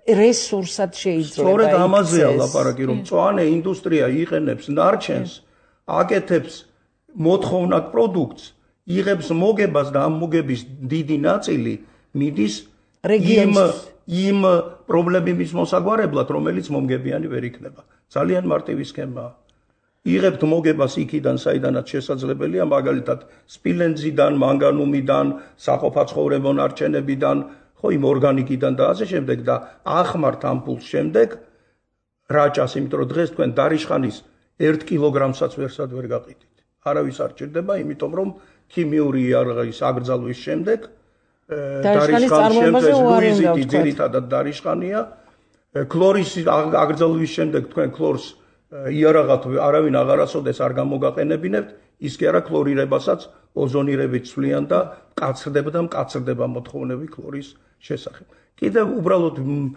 რესურსად შეიძლება. სწორედ ამაზეა ლაპარაკი, რომ მწვანე ინდუსტრია იყენებს ნარჩენს, აკეთებს მოთხოვნად პროდუქტს, იღებს მოგებას და ამ მოგების დიდი ნაწილი მიდის იმ იმ პრობლემების მოსაგვარებლად, რომელიც მომგებიანი ვერ იქნება. ძალიან მარტივი სქემაა. იღებთ მოგებას იქიდან, საიდანაც შესაძლებელია, მაგალითად, სპილენძიდან, მანგანუმიდან, საყოფაცხოვრებო ნარჩენებიდან, ხო, იმ ორგანიკიდან და ასე შემდეგ და ახმართ ამ ფულს შემდეგ რაჭას, იმიტომ რომ დღეს თქვენ დარიშხანის ერთ კილოგრამსაც ვერსად ვერ გაყიდით. არავის არ ჭირდება, იმიტომ რომ ქიმიური იარაღის აკრძალვის შემდეგ დარიშხანის წარმოებაზე უარი უნდა ვთქვათ. ძირითადად დარიშხანია. ქლორის აკრძალვის შემდეგ თქვენ ქლორს იარაღად არავინ აღარასოდეს არ გამოგაყენებინებთ, ის კი არა ქლორირებასაც ოზონირებით ცვლიან და მკაცრდება მკაცრდება მოთხოვნები ქლორის შესახებ. კიდევ უბრალოდ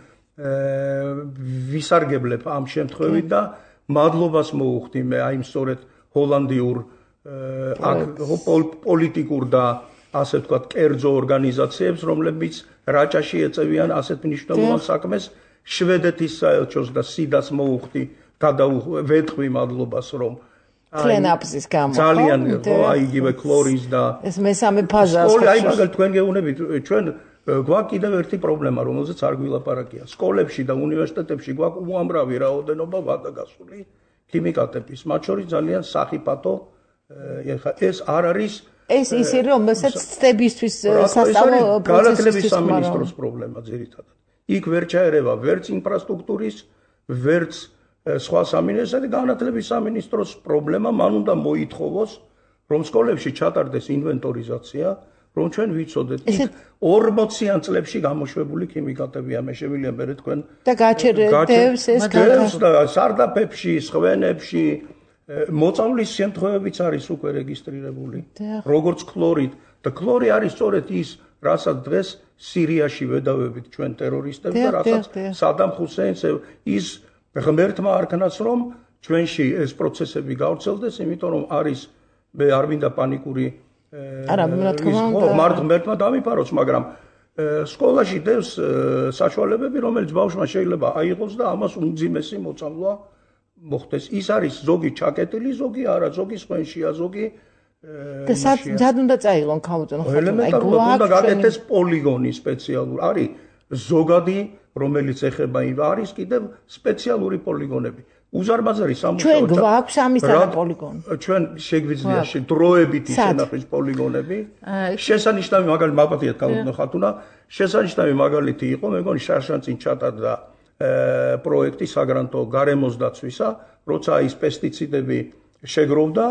ვისარგებლებ ამ შემთხვევით და მადლობას მოუხდი მე აი სწორედ ჰოლანდიურ პოლიტიკურ და ასე ვთქვათ კერძო ორგანიზაციებს, რომლებიც რაჭაში ეწევიან ასეთ მნიშვნელოვან საქმეს, შვედეთის საელჩოს და სიდას მოუხდი გადავეთყვი მადლობას, რომ კლენაპსის გამო ძალიან ხო აი იგივე ქლორის და ეს მესამე ფაზა სკოლა აი მაგალითად თქვენ გეუბნებით ჩვენ გვაქვს კიდევ ერთი პრობლემა, რომელზეც არ გვილაპარაკია. სკოლებში და უნივერსიტეტებში გვაქვს უამრავი რაოდენობა ვადაგასული ქიმიკატების, მათ შორის ძალიან სახიფათო ეხა ეს არ არის ეს ისე რომელსაც ცდებისთვის სასწავლო განათლების სამინისტროს პრობლემა ძირითადად. იქ ვერ ჩაერევა ვერც ინფრასტრუქტურის, ვერც სხვა სამინისტროს და განათლების სამინისტროს პრობლემა, მან უნდა მოითხოვოს, რომ სკოლებში ჩატარდეს ინვენტორიზაცია, რომ ჩვენ ვიცოდეთ, იქ ორმოციან წლებში გამოშვებული ქიმიკატებია, მე შემიძლია მე თქვენ და გაჩერდებს ეს და სარდაფებში, სხვენებში მოწამვლის შემთხვევებიც არის უკვე რეგისტრირებული, როგორც ქლორით და ქლორი არის სწორედ ის, რასაც დღეს სირიაში ვედავებით ჩვენ ტერორისტებს და რასაც სადამ ჰუსეინს ის ღმერთმა არქნას, რომ ჩვენში ეს პროცესები გავრცელდეს, იმიტომ რომ არის მე არ მინდა პანიკური არა, რა თქმა უნდა, მართ ღმერთმა დამიფაროს, მაგრამ სკოლაში დევს საშუალებები, რომელიც ბავშვმა შეიძლება აიღოს და ამას უმძიმესი მოწამვლა მოხდეს. ის არის ზოგი ჩაკეტილი, ზოგი არა, ზოგი სხვენშია, ზოგი და სად უნდა წაიღონ ქაუწონ ხო? ელემენტარულად უნდა გაკეთდეს პოლიგონი სპეციალური. არის ზოგადი, რომელიც ეხება იმ არის კიდევ სპეციალური პოლიგონები. უზარმაზარი სამუშაო. ჩვენ გვაქვს ამისადა პოლიგონი. ჩვენ შეგვიძლია დროებით ისენახვის პოლიგონები. შესანიშნავი მაგალითი მაპატიეთ ქაუწონ ხათუნა, შესანიშნავი მაგალითი იყო, მე მგონი შარშანწინ ჩატარდა პროექტი საგრანტო გარემოს დაცვისა, როცა ის პესტიციდები შეგროვდა,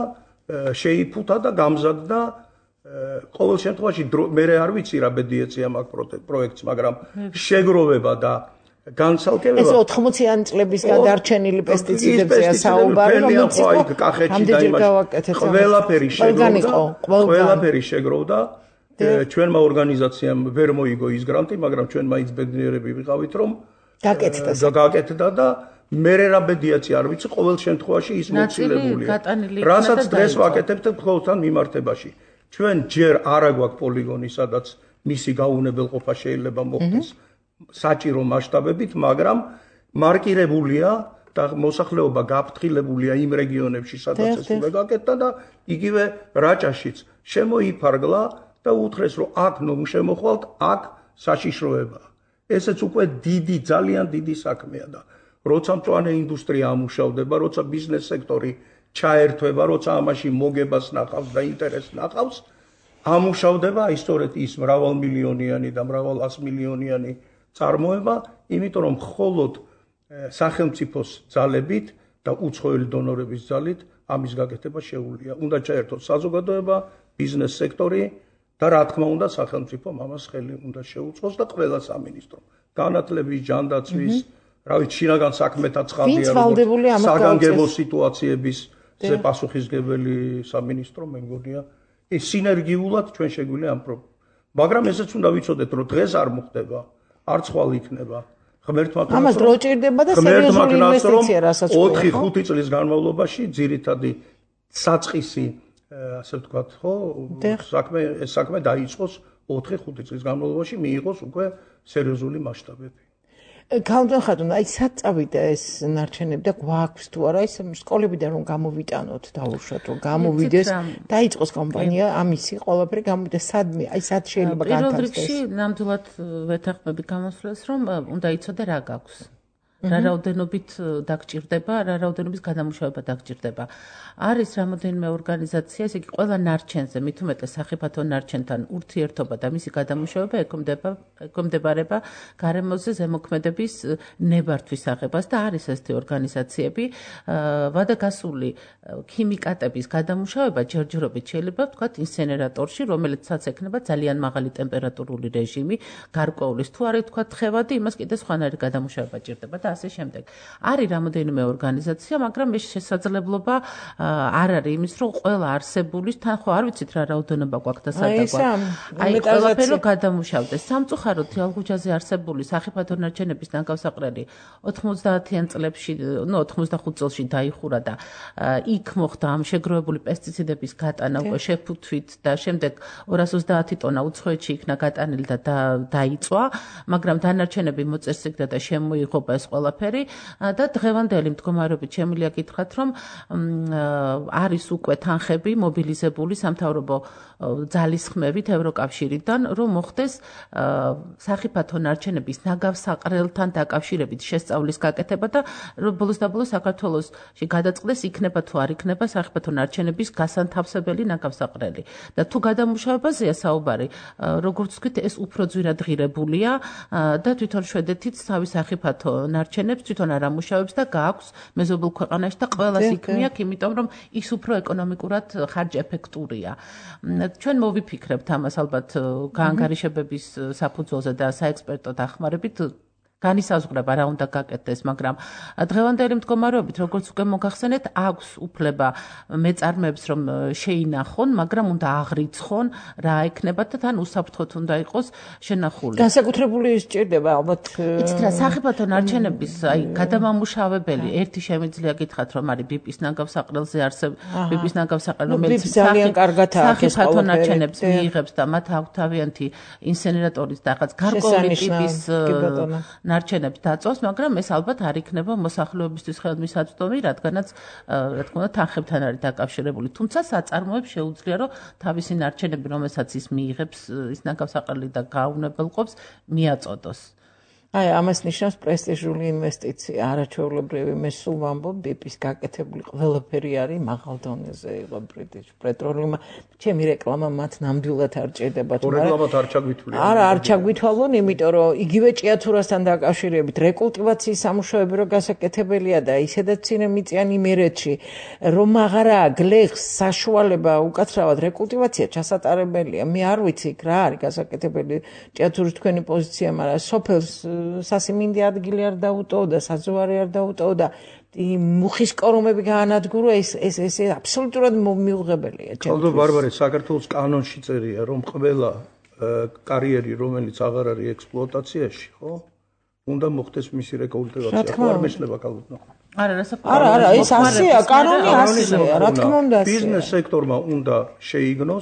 შეიფუთა და გამზადდა. ყოველ შემთხვევაში მე არ ვიცი რა ბედი ეწია მაგ პროექტს, მაგრამ შეგროვება და განცალკევება ეს ოთხმოციანი წლების გადარჩენილი პესტიციდებზეა საუბარი, რომელიც იყო კახეთში და იმაში ყველაფერი შეგროვდა, ყველაფერი შეგროვდა. ჩვენმა ორგანიზაციამ ვერ მოიგო ის გრანტი, მაგრამ ჩვენ მაინც ბედნიერები ვიყავით, რომ გაკეთდა და გაკეთდა და მე რა ბედიაცი არ ვიცი, ყოველ შემთხვევაში ის მოცილებულია. რასაც დღეს ვაკეთებთ ხოლთან მიმართებაში. ჩვენ ჯერ არა გვაქვს პოლიგონი, სადაც მისი გაუნებელყოფა შეიძლება მოხდეს საჭირო მასშტაბებით, მაგრამ მარკირებულია და მოსახლეობა გაფრთხილებულია იმ რეგიონებში, სადაც ეს უნდა გაკეთდა და იგივე რაჭაშიც შემოიფარგლა და უთხრეს, რომ აქ შემოხვალთ, აქ საშიშროებაა. ესეც უკვე დიდი, ძალიან დიდი საქმეა და როცა მწვანე ინდუსტრია ამუშავდება, როცა ბიზნეს სექტორი ჩაერთვება, როცა ამაში მოგებას ნახავს და ინტერესს ნახავს, ამუშავდება აი სწორედ ის მრავალმილიონიანი და მრავალასმილიონიანი წარმოება, იმიტომ რომ მხოლოდ სახელმწიფოს ძალებით და უცხოელი დონორების ძალით ამის გაკეთება შეუძლია. უნდა ჩაერთოს საზოგადოება, ბიზნეს სექტორი და რა თქმა უნდა სახელმწიფომ ამას ხელი უნდა შეუწყოს და ყველა სამინისტრო. განათლების, ჯანდაცვის, რა ვიცი, შინაგან საქმეთა ცხადია, როგორც საგანგებო სიტუაციების ზე პასუხისმგებელი სამინისტრო, მე მგონია, ეს სინერგიულად ჩვენ შეგვიძლია ამ პრობლემა. მაგრამ ესეც უნდა ვიცოდეთ, რომ დღეს არ მოხდება, არც ხვალ იქნება. ღმერთმა კაცო. ამას დრო ჭირდება და სერიოზული ინვესტიცია რასაც ორი ხუთი წლის განმავლობაში ძირითადი საწყისი ასე ვთქვათ, ხო, საქმე ეს საქმე დაიწყოს ორი ხუთი წლის განმავლობაში მიიღოს უკვე სერიოზული მასშტაბები. ქალბატონ ხატუნ, აი სად წავიდა ეს ნარჩენები და გვაქვს თუ არა ეს სკოლებიდან რომ გამოვიტანოთ, დაუშვათ რომ გამოვიდეს, დაიწყოს კომპანია, ამისი ყველაფერი გამოვიდეს სადმე, აი სად შეიძლება განთავსდეს? პირველ რიგში ნამდვილად ვეთანხმები გამოსვლას, რომ უნდა იცოდე რა გაქვს. რა რაოდენობით დაგჭირდება, რა რაოდენობის გადამუშავება დაგჭირდება. არის რამოდენიმე ორგანიზაცია, ესე იგი ყველა ნარჩენზე, მით უმეტეს სახიფათო ნარჩენთან ურთიერთობა და მისი გადამუშავება ეკომდებარება გარემოზე ზემოქმედების ნებართვის აღებას და არის ესეთი ორგანიზაციები. ვადაგასული ქიმიკატების გადამუშავება ჯერჯერობით შეიძლება ვთქვათ ინსენერატორში, რომელიცაც ექნება ძალიან მაღალი ტემპერატურული რეჟიმი, გარკვეულის თუ არის ვთქვათ თხევადი, იმას კიდე სხვანაირი გადამუშავება ჭირდება და ასე შემდეგ. არის რამოდენიმე ორგანიზაცია, მაგრამ ეს შესაძლებლობა არ არის იმის, რომ ყველა არსებულის თან ხო არ ვიცით რა რაოდენობა გვაქვს და სად გვაქვს. აი ყველაფერი გადამუშავდეს. სამწუხაროდ თიალღუჯაზე არსებული სახიფათო ნარჩენების ნაგავსაყრელი ოთხმოცდაათიან წლებში, ნუ ოცდახუთ წელში დაიხურა და იქ მოხდა ამ შეგროვებული პესტიციდების გატანა უკვე შეფუთვით და შემდეგ ორას ოცდაათი ტონა უცხოეთში იქნა გატანილი და დაიწვა, მაგრამ დანარჩენები მოწესრიგდა და შემოიღობა ეს ყველაფერი და დღევანდელი მდგომარეობით შემიძლია გითხრათ, რომ არის უკვე თანხები მობილიზებული სამთავრობო ძალისხმევით ევროკავშირიდან, რომ მოხდეს სახიფათო ნარჩენების ნაგავსაყრელთან დაკავშირებით შესწავლის გაკეთება და ბოლოს და ბოლოს საქართველოში გადაწყდეს იქნება თუ არ იქნება სახიფათო ნარჩენების გასანთავსებელი ნაგავსაყრელი. და თუ გადამუშავებაზეა საუბარი, როგორც ვთქვით, ეს უფრო ძვირად ღირებულია და თვითონ შვედეთიც თავი სახიფათო ნარჩენებს თვითონ არ ამუშავებს და გააქვს მეზობელ ქვეყანაში და ყველას იქმი აქვს, იმიტომ რომ ის უფრო ეკონომიკურად ხარჯ-ეფექტურია. ჩვენ მოვიფიქრებთ ამას ალბათ გაანგარიშებების საფუძველზე და საექსპერტო დახმარებით განისაზღვრება რა უნდა გაკეთდეს, მაგრამ დღევანდელი მდგომარეობით, როგორც უკვე მოგახსენეთ, აქვს უფლება მეწარმეებს რომ შეინახონ, მაგრამ უნდა აღრიცხონ რა ექნება და თან უსაფრთხოდ უნდა იყოს შენახული. განსაკუთრებული სჭირდება ალბათ. იცით რა, სახიფათო ნარჩენების აი გადამამუშავებელი ერთი შემიძლია გითხრათ, რომ არის ბიპის ნაგავსაყრელზე არსებ ბიპის ნაგავსაყრელი, რომელიც ძალიან კარგად აქვს სახიფათო ნარჩენებს მიიღებს და მათ აქვს თავიანთი ინსენერატორის და რაღაც გარკვეული ტიპის ნარჩენებს დაწოს, მაგრამ ეს ალბათ არ იქნება მოსახლეობისთვის ხელმისაწვდომი, რადგანაც რა თქმა უნდა თანხებთან არის დაკავშირებული. თუმცა საწარმოებს შეუძლია, რომ თავისი ნარჩენები, რომელსაც ის მიიღებს, ის ნაგავსაყრელი და გაუნებელყოფს, მიაწოდოს. აი, ამას ნიშნავს პრესტიჟული ინვესტიცია, არაჩვეულებრივი. მე სულ ვამბობ, ბიპის გაკეთებული ყველაფერი არის მაღალ დონეზე, იყო British Petroleum. ჩემი რეკლამა მათ ნამდვილად არ ჭირდებათ. რეკლამად არ ჩაგვითვლია. არა, არ ჩაგვითვალონ, იმიტომ რომ იგივე ჭიათურასთან დაკავშირებით რეკულტივაციის სამუშაოები რო გასაკეთებელია და ისედაც წინემიწიანი იმერეთში, რომ აღარა გლეხს საშუალება უკაცრავად რეკულტივაცია ჩასატარებელია. მე არ ვიცი რა არის გასაკეთებელი ჭიათურის თქვენი პოზიცია, მაგრამ სოფელს სასიმინდი ადგილი არ დაუტოვდა, საძოვარი არ დაუტოვდა, მუხის კორომები გაანადგურა, ეს ეს ეს აბსოლუტურად მიუღებელია. ხალხო ბარბარე, საქართველოს კანონში წერია, რომ ყველა კარიერი, რომელიც აღარ არის ექსპლუატაციაში, ხო? უნდა მოხდეს მისი რეკულტივაცია. ხო არ მეშლება კალბატონო. არა, რასაკვირველია. არა, არა, ეს ასეა, კანონი ასეა, რა თქმა უნდა. ბიზნეს სექტორმა უნდა შეიგნოს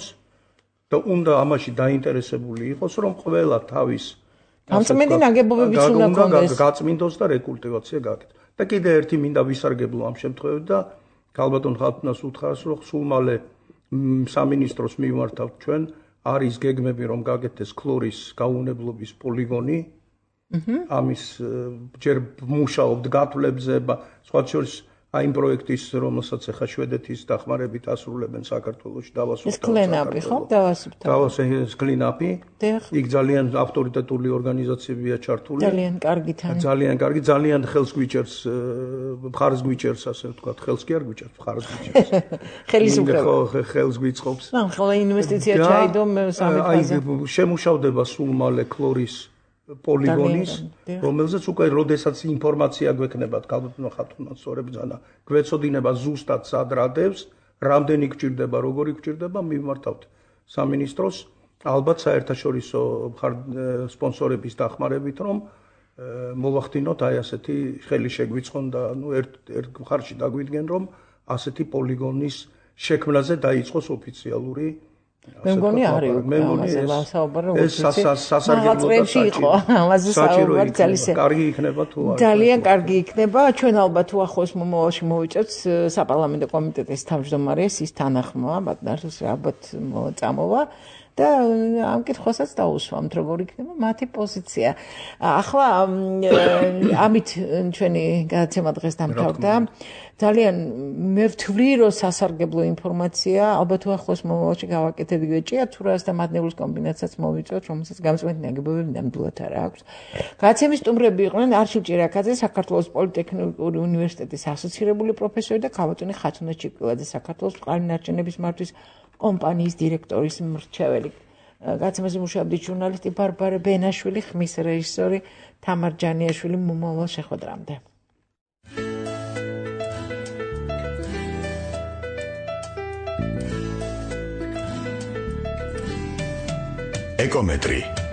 და უნდა ამაში დაინტერესებული იყოს, რომ ყველა თავის გამწმენდი ნაგებობებიც უნდა კონდეს. გაწმინდოს და რეკულტივაცია გააკეთოს. და კიდე ერთი მინდა ვისარგებლო ამ შემთხვევით და ქალბატონ ხატუნას უთხრას, რომ სულ მალე სამინისტროს მივმართავთ ჩვენ, არის გეგმები რომ გაკეთდეს ქლორის გაუნებლობის პოლიგონი. ამის ჯერ მუშაობთ გათვლებზე, სხვა შორის აი იმ პროექტის, რომელსაც ახლა შვედეთის დახმარებით ასრულებენ საქართველოში დავასრულებთ. ეს კლინაპი ხო? დავასრულებთ. დავასრულებთ კლინაპი. იქ ძალიან ავტორიტეტული ორგანიზაციებია ჩართული. ძალიან კარგი თან. ძალიან კარგი, ძალიან ხელს გვიჭერს, მხარს გვიჭერს, ასე ვთქვათ, ხელს კი არ გვიჭერს, მხარს გვიჭერს. ხელისუფლება. ხო, ხელს გვიწყობს. ან ხოლმე ინვესტიცია ჩაიდო სამი ფაზე. აი შემუშავდება სულ მალე ქლორის პოლიგონის, რომელზეც უკვე როდესაც ინფორმაცია გვექნებათ, ქალბატონო ხატუნა სწორედ ბრძანა, გვეცოდინება ზუსტად სად რადევს, რამდენი გჭირდება, როგორი გჭირდება, მივმართავთ სამინისტროს, ალბათ საერთაშორისო სპონსორების დახმარებით, რომ მოვახდინოთ აი ასეთი ხელი შეგვიწყონ და ნუ ერთ ერთ მხარში დაგვიდგენ, რომ ასეთი პოლიგონის შექმნაზე დაიწყოს ოფიციალური მე მგონი არის მე მგონი ეს სასარგებლო იყო ამაზე საუბარი ძალიან კარგი იქნება თუ არა ძალიან კარგი იქნება ჩვენ ალბათ უახლოეს მომავალში მოვიწევთ საპარლამენტო კომიტეტის თავმჯდომარეს ის თანახმოა ბატონს ალბათ წამოვა და ამ კითხვასაც დაუსვამთ როგორ იქნება მათი პოზიცია ახლა ამით ჩვენი გადაცემა დღეს დამთავრდა ძალიან მე ვთვლი რომ სასარგებლო ინფორმაცია ალბათ უახლოეს მომავალში გავაკეთებ იგივე ჭიათურას და მადნეულის კომბინაციას მოვიწევთ რომელსაც გამწვენით ნაგებობები ნამდვილად არ აქვს გადაცემის სტუმრები იყვნენ არშილ ჭირაკაძე საქართველოს პოლიტექნიკური უნივერსიტეტის ასოცირებული პროფესორი და ქალბატონი ხათუნა ჩიკილაძე საქართველოს წყალი ნარჩენების მართვის კომპანიის დირექტორის მრჩეველი გადაცემაზე მუშაობდი ჟურნალისტი ბარბარე ბენაშვილი ხმის რეჟისორი თამარ ჯანიაშვილი მომავალ შეხვედრამდე ეკომეტრი